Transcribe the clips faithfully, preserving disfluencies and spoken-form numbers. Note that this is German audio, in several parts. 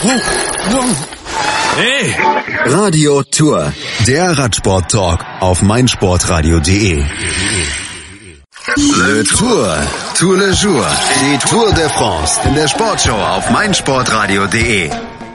Hey! Radio Tour, der Radsport-Talk auf meinsportradio punkt de. Le Tour, Tour le Jour, die Tour de France in der Sportshow auf meinsportradio punkt de.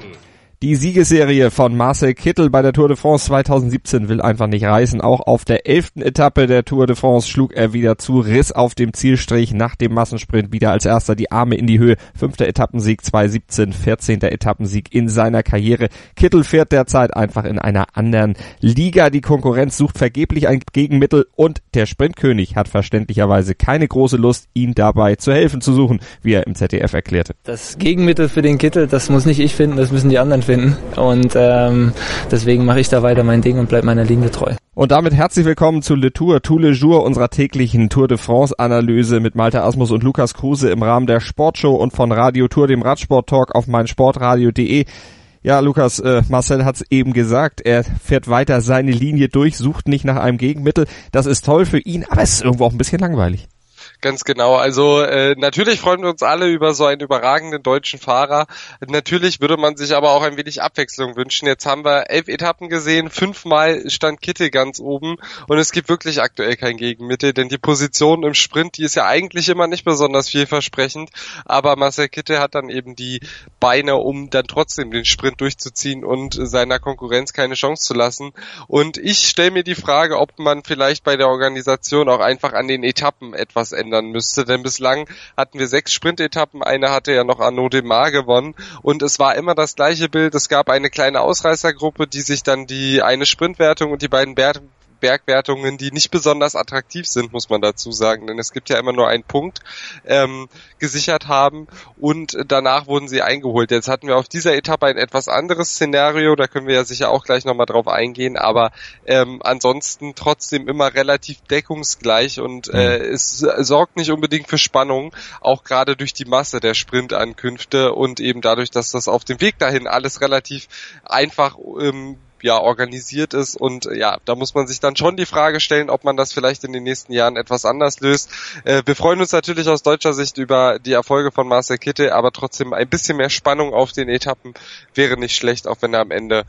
Die Siegesserie von Marcel Kittel bei der Tour de France zwanzig siebzehn will einfach nicht reißen. Auch auf der elften Etappe der Tour de France schlug er wieder zu, riss auf dem Zielstrich nach dem Massensprint wieder als erster die Arme in die Höhe. Fünfter Etappensieg zwanzig siebzehn, vierzehnter Etappensieg in seiner Karriere. Kittel fährt derzeit einfach in einer anderen Liga. Die Konkurrenz sucht vergeblich ein Gegenmittel und der Sprintkönig hat verständlicherweise keine große Lust, ihn dabei zu helfen zu suchen, wie er im Z D F erklärte. Das Gegenmittel für den Kittel, das muss nicht ich finden, das müssen die anderen finden. Und ähm, deswegen mache ich da weiter mein Ding und bleibe meiner Linie treu. Und damit herzlich willkommen zu Le Tour, Tour le Jour, unserer täglichen Tour de France Analyse mit Malte Asmus und Lukas Kruse im Rahmen der Sportshow und von Radio Tour, dem Radsport-Talk auf meinsportradio punkt de. Ja, Lukas, äh, Marcel hat's eben gesagt, er fährt weiter seine Linie durch, sucht nicht nach einem Gegenmittel. Das ist toll für ihn, aber es ist irgendwo auch ein bisschen langweilig. Ganz genau, also äh, natürlich freuen wir uns alle über so einen überragenden deutschen Fahrer. Natürlich würde man sich aber auch ein wenig Abwechslung wünschen. Jetzt haben wir elf Etappen gesehen, fünfmal stand Kittel ganz oben und es gibt wirklich aktuell kein Gegenmittel, denn die Position im Sprint, die ist ja eigentlich immer nicht besonders vielversprechend, aber Marcel Kittel hat dann eben die Beine, um dann trotzdem den Sprint durchzuziehen und seiner Konkurrenz keine Chance zu lassen. Und ich stelle mir die Frage, ob man vielleicht bei der Organisation auch einfach an den Etappen etwas ändern müsste, denn bislang hatten wir sechs Sprintetappen, eine hatte ja noch Arnaud Démare gewonnen und es war immer das gleiche Bild, es gab eine kleine Ausreißergruppe, die sich dann die eine Sprintwertung und die beiden Ber- Bergwertungen, die nicht besonders attraktiv sind, muss man dazu sagen, denn es gibt ja immer nur einen Punkt, ähm, gesichert haben und danach wurden sie eingeholt. Jetzt hatten wir auf dieser Etappe ein etwas anderes Szenario, da können wir ja sicher auch gleich nochmal drauf eingehen, aber ähm, ansonsten trotzdem immer relativ deckungsgleich und äh, es sorgt nicht unbedingt für Spannung, auch gerade durch die Masse der Sprintankünfte und eben dadurch, dass das auf dem Weg dahin alles relativ einfach ähm, ja organisiert ist und ja, da muss man sich dann schon die Frage stellen, ob man das vielleicht in den nächsten Jahren etwas anders löst. Äh, wir freuen uns natürlich aus deutscher Sicht über die Erfolge von Marcel Kittel, aber trotzdem ein bisschen mehr Spannung auf den Etappen wäre nicht schlecht, auch wenn er am Ende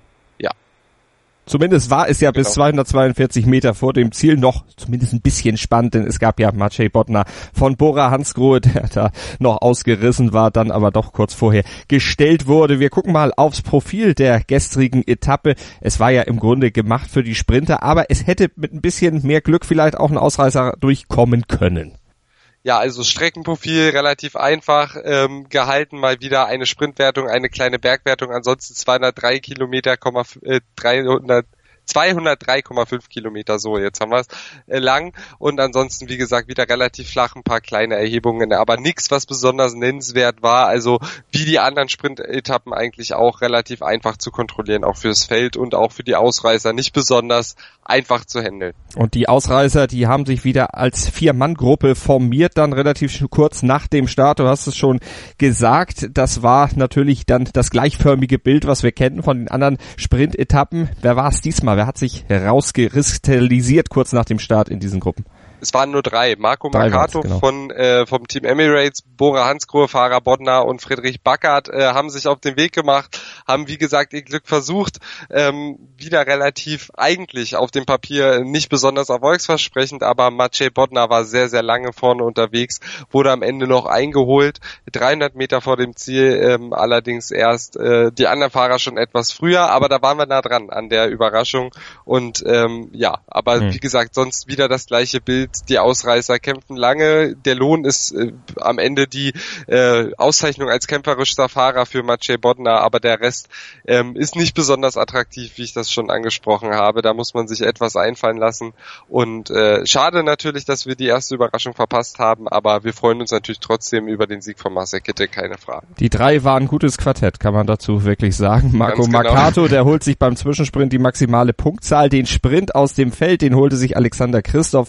ja Zumindest war es ja genau. Bis zweihundertzweiundvierzig Meter vor dem Ziel noch zumindest ein bisschen spannend, denn es gab ja Matej Bodnar von Bora Hansgrohe, der da noch ausgerissen war, dann aber doch kurz vorher gestellt wurde. Wir gucken mal aufs Profil der gestrigen Etappe. Es war ja im Grunde gemacht für die Sprinter, aber es hätte mit ein bisschen mehr Glück vielleicht auch ein Ausreißer durchkommen können. Ja, also Streckenprofil relativ einfach ähm, gehalten, mal wieder eine Sprintwertung, eine kleine Bergwertung, ansonsten zweihundertdrei Kilometer, äh, dreihundert zweihundertdrei Komma fünf Kilometer, so jetzt haben wir es, äh, lang und ansonsten, wie gesagt, wieder relativ flach, ein paar kleine Erhebungen, aber nichts, was besonders nennenswert war, also wie die anderen Sprintetappen eigentlich auch relativ einfach zu kontrollieren, auch fürs Feld und auch für die Ausreißer, nicht besonders einfach zu handeln. Und die Ausreißer, die haben sich wieder als Vier-Mann-Gruppe formiert, dann relativ kurz nach dem Start, du hast es schon gesagt, das war natürlich dann das gleichförmige Bild, was wir kennen von den anderen Sprintetappen. Wer war es diesmal? Wer hat sich herauskristallisiert kurz nach dem Start in diesen Gruppen? Es waren nur drei. Marco drei Mercato genau. von äh, vom Team Emirates, Bora Hansgrohe, Fahrer Bodnar und Friedrich Backert äh, haben sich auf den Weg gemacht, haben wie gesagt ihr Glück versucht, ähm, wieder relativ eigentlich auf dem Papier nicht besonders erfolgsversprechend, aber Matej Bodnar war sehr, sehr lange vorne unterwegs, wurde am Ende noch eingeholt, dreihundert Meter vor dem Ziel, ähm, allerdings erst äh, die anderen Fahrer schon etwas früher, aber da waren wir nah dran an der Überraschung und ähm, ja, aber hm. wie gesagt, sonst wieder das gleiche Bild. Die Ausreißer kämpfen lange. Der Lohn ist äh, am Ende die äh, Auszeichnung als kämpferischster Fahrer für Matej Bodnar, aber der Rest ähm, ist nicht besonders attraktiv, wie ich das schon angesprochen habe. Da muss man sich etwas einfallen lassen. Und äh, schade natürlich, dass wir die erste Überraschung verpasst haben, aber wir freuen uns natürlich trotzdem über den Sieg von Marcel Kittel, keine Frage. Die drei waren ein gutes Quartett, kann man dazu wirklich sagen. Marco genau. Mercato, der holt sich beim Zwischensprint die maximale Punktzahl. Den Sprint aus dem Feld, den holte sich Alexander Kristoff vor Michael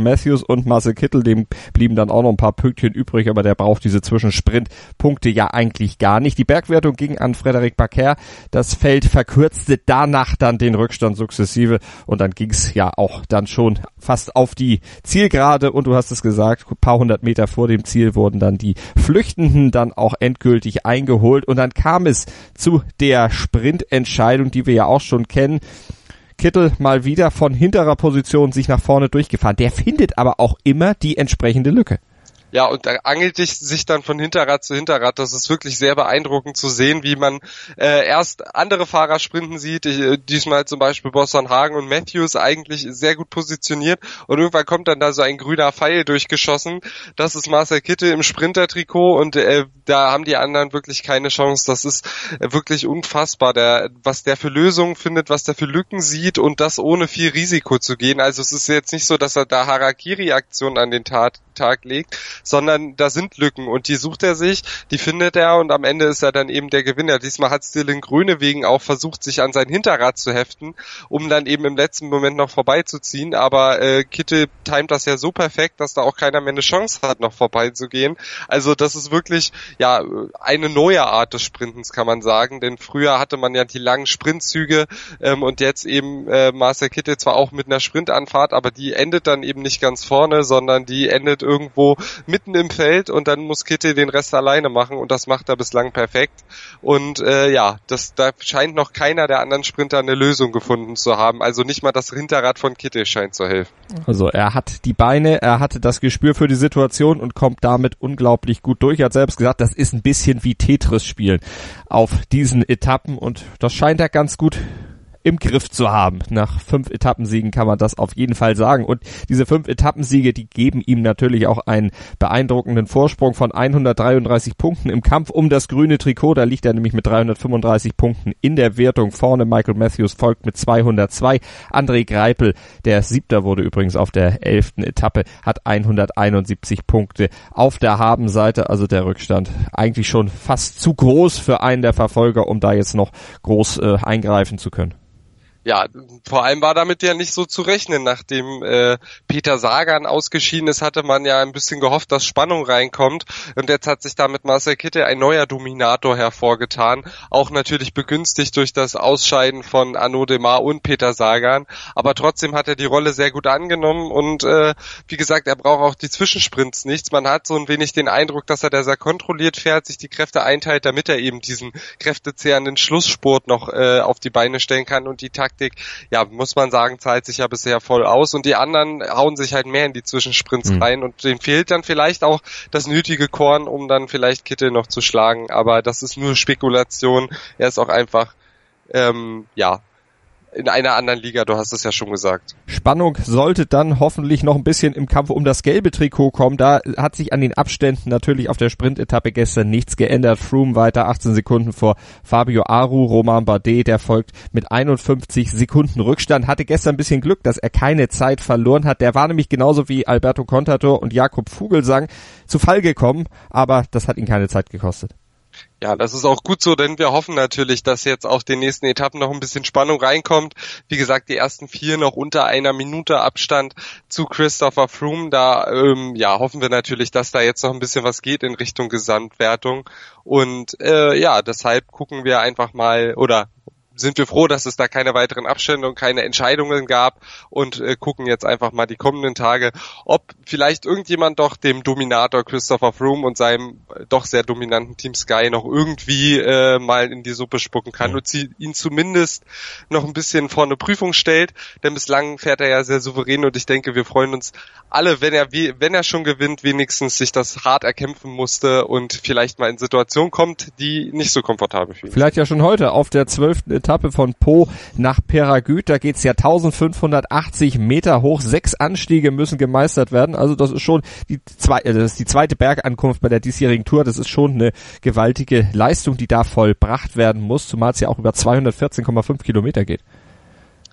Matthews und Marcel Kittel, dem blieben dann auch noch ein paar Pünktchen übrig, aber der braucht diese Zwischensprintpunkte ja eigentlich gar nicht. Die Bergwertung ging an Frédéric Bacquer. Das Feld verkürzte danach dann den Rückstand sukzessive und dann ging's ja auch dann schon fast auf die Zielgerade und du hast es gesagt, ein paar hundert Meter vor dem Ziel wurden dann die Flüchtenden dann auch endgültig eingeholt und dann kam es zu der Sprintentscheidung, die wir ja auch schon kennen. Kittel mal wieder von hinterer Position sich nach vorne durchgefahren. Der findet aber auch immer die entsprechende Lücke. Ja, und da angelt sich dann von Hinterrad zu Hinterrad. Das ist wirklich sehr beeindruckend zu sehen, wie man äh, erst andere Fahrer sprinten sieht. Ich, diesmal zum Beispiel Boston Hagen und Matthews eigentlich sehr gut positioniert. Und irgendwann kommt dann da so ein grüner Pfeil durchgeschossen. Das ist Marcel Kittel im Sprintertrikot und äh, da haben die anderen wirklich keine Chance. Das ist äh, wirklich unfassbar, der, was der für Lösungen findet, was der für Lücken sieht und das ohne viel Risiko zu gehen. Also es ist jetzt nicht so, dass er da Harakiri-Aktionen an den Tag, Tag legt, sondern da sind Lücken und die sucht er sich, die findet er und am Ende ist er dann eben der Gewinner. Diesmal hat Dylan Groenewegen auch versucht, sich an sein Hinterrad zu heften, um dann eben im letzten Moment noch vorbeizuziehen, aber äh, Kittel timet das ja so perfekt, dass da auch keiner mehr eine Chance hat, noch vorbeizugehen. Also das ist wirklich ja eine neue Art des Sprintens, kann man sagen, denn früher hatte man ja die langen Sprintzüge ähm, und jetzt eben äh, Marcel Kittel zwar auch mit einer Sprintanfahrt, aber die endet dann eben nicht ganz vorne, sondern die endet irgendwo mitten im Feld und dann muss Kittel den Rest alleine machen und das macht er bislang perfekt und äh, ja, das da scheint noch keiner der anderen Sprinter eine Lösung gefunden zu haben, also nicht mal das Hinterrad von Kittel scheint zu helfen. Also er hat die Beine, er hatte das Gespür für die Situation und kommt damit unglaublich gut durch. Er hat selbst gesagt, das ist ein bisschen wie Tetris spielen auf diesen Etappen und das scheint er ganz gut im Griff zu haben. Nach fünf Etappensiegen kann man das auf jeden Fall sagen. Und diese fünf Etappensiege, die geben ihm natürlich auch einen beeindruckenden Vorsprung von hundertdreiunddreißig Punkten im Kampf um das grüne Trikot. Da liegt er nämlich mit dreihundertfünfunddreißig Punkten in der Wertung vorne. Michael Matthews folgt mit zweihundertzwei. André Greipel, der Siebter wurde übrigens auf der elften Etappe, hat hunderteinundsiebzig Punkte auf der Habenseite. Also der Rückstand eigentlich schon fast zu groß für einen der Verfolger, um da jetzt noch groß äh, eingreifen zu können. Ja, vor allem war damit ja nicht so zu rechnen. Nachdem äh, Peter Sagan ausgeschieden ist, hatte man ja ein bisschen gehofft, dass Spannung reinkommt. Und jetzt hat sich damit Marcel Kittel ein neuer Dominator hervorgetan. Auch natürlich begünstigt durch das Ausscheiden von Arnaud Démare und Peter Sagan. Aber trotzdem hat er die Rolle sehr gut angenommen. Und äh, wie gesagt, er braucht auch die Zwischensprints nichts. Man hat so ein wenig den Eindruck, dass er da sehr kontrolliert fährt, sich die Kräfte einteilt, damit er eben diesen kräftezehrenden Schlussspurt noch äh, auf die Beine stellen kann und die Taktik, ja, muss man sagen, zahlt sich ja bisher voll aus und die anderen hauen sich halt mehr in die Zwischensprints mhm. rein und denen fehlt dann vielleicht auch das nötige Korn, um dann vielleicht Kittel noch zu schlagen, aber das ist nur Spekulation, er ist auch einfach, ähm, ja, in einer anderen Liga, du hast es ja schon gesagt. Spannung sollte dann hoffentlich noch ein bisschen im Kampf um das gelbe Trikot kommen. Da hat sich an den Abständen natürlich auf der Sprintetappe gestern nichts geändert. Froome weiter achtzehn Sekunden vor Fabio Aru, Romain Bardet, der folgt mit einundfünfzig Sekunden Rückstand. Hatte gestern ein bisschen Glück, dass er keine Zeit verloren hat. Der war nämlich genauso wie Alberto Contador und Jakob Fuglsang zu Fall gekommen, aber das hat ihn keine Zeit gekostet. Ja, das ist auch gut so, denn wir hoffen natürlich, dass jetzt auf den nächsten Etappen noch ein bisschen Spannung reinkommt. Wie gesagt, die ersten vier noch unter einer Minute Abstand zu Christopher Froome. Da ähm, ja hoffen wir natürlich, dass da jetzt noch ein bisschen was geht in Richtung Gesamtwertung. Und äh, ja, deshalb gucken wir einfach mal oder sind wir froh, dass es da keine weiteren Abstände und keine Entscheidungen gab und äh, gucken jetzt einfach mal die kommenden Tage, ob vielleicht irgendjemand doch dem Dominator Christopher Froome und seinem äh, doch sehr dominanten Team Sky noch irgendwie äh, mal in die Suppe spucken kann ja. und sie ihn zumindest noch ein bisschen vor eine Prüfung stellt, denn bislang fährt er ja sehr souverän und ich denke, wir freuen uns alle, wenn er wenn er schon gewinnt, wenigstens sich das hart erkämpfen musste und vielleicht mal in Situationen kommt, die nicht so komfortabel fühlen. Vielleicht ja schon heute auf der zwölften Etappe von Pau nach Peyragudes, da geht's ja eintausendfünfhundertachtzig Meter hoch, sechs Anstiege müssen gemeistert werden, also das ist schon die, zwei, das ist die zweite Bergankunft bei der diesjährigen Tour, das ist schon eine gewaltige Leistung, die da vollbracht werden muss, zumal es ja auch über zweihundertvierzehn Komma fünf Kilometer geht.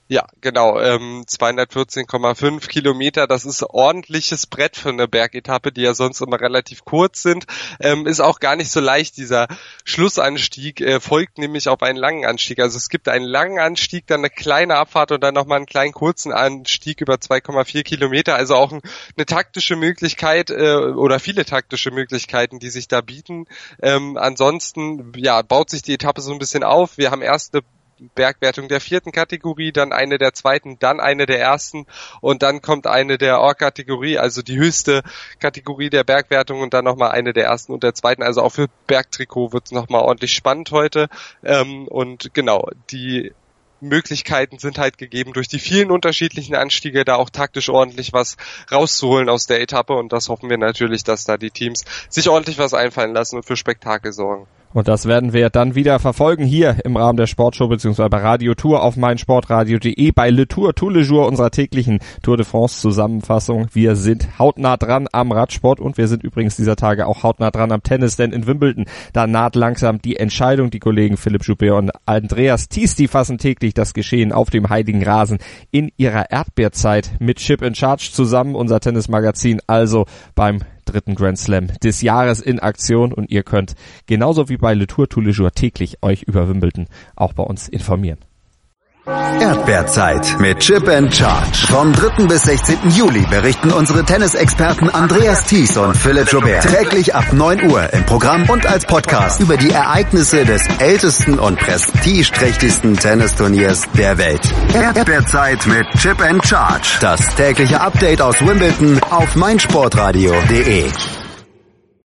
Ja, genau, ähm, zweihundertvierzehn Komma fünf Kilometer, das ist ordentliches Brett für eine Bergetappe, die ja sonst immer relativ kurz sind, ähm, ist auch gar nicht so leicht, dieser Schlussanstieg äh, folgt nämlich auf einen langen Anstieg, also es gibt einen langen Anstieg, dann eine kleine Abfahrt und dann nochmal einen kleinen kurzen Anstieg über zwei Komma vier Kilometer, also auch ein, eine taktische Möglichkeit äh, oder viele taktische Möglichkeiten, die sich da bieten. Ähm, ansonsten, ja, baut sich die Etappe so ein bisschen auf, wir haben erst eine Bergwertung der vierten Kategorie, dann eine der zweiten, dann eine der ersten und dann kommt eine der Or-Kategorie, also die höchste Kategorie der Bergwertung und dann nochmal eine der ersten und der zweiten, also auch für Bergtrikot wird es nochmal ordentlich spannend heute ähm, und genau, die Möglichkeiten sind halt gegeben, durch die vielen unterschiedlichen Anstiege da auch taktisch ordentlich was rauszuholen aus der Etappe und das hoffen wir natürlich, dass da die Teams sich ordentlich was einfallen lassen und für Spektakel sorgen. Und das werden wir dann wieder verfolgen hier im Rahmen der Sportshow bzw. bei Radio Tour auf meinsportradio punkt de bei Le Tour Tous les Jours, unserer täglichen Tour de France Zusammenfassung. Wir sind hautnah dran am Radsport und wir sind übrigens dieser Tage auch hautnah dran am Tennis, denn in Wimbledon, da naht langsam die Entscheidung. Die Kollegen Philipp Joubert und Andreas Thies, die fassen täglich das Geschehen auf dem heiligen Rasen in ihrer Erdbeerzeit mit Chip in Charge zusammen, unser Tennismagazin also beim dritten Grand Slam des Jahres in Aktion und ihr könnt genauso wie bei Le Tour Tous les Jours täglich euch über Wimbledon auch bei uns informieren. Erdbeerzeit mit Chip and Charge. Vom dritten bis sechzehnten Juli berichten unsere Tennisexperten Andreas Thies und Philipp Joubert täglich ab neun Uhr im Programm und als Podcast über die Ereignisse des ältesten und prestigeträchtigsten Tennisturniers der Welt. Erdbeerzeit mit Chip and Charge. Das tägliche Update aus Wimbledon auf meinsportradio punkt de.